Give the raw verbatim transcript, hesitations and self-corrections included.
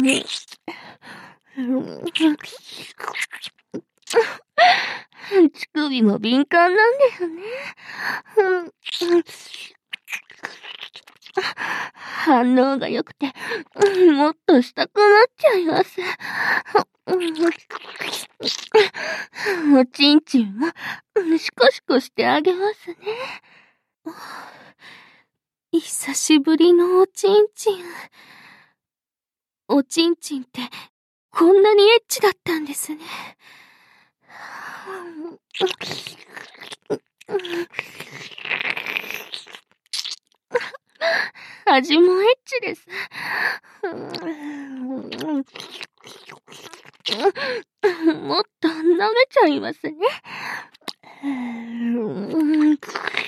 乳首も敏感なんだよね。反応が良くて、もっとしたくなっちゃいます。おちんちんも、シコシコしてあげますね。久しぶりのおちんちん。おちんちんって、こんなにエッチだったんですね。味もエッチです。もっと舐めちゃいますね。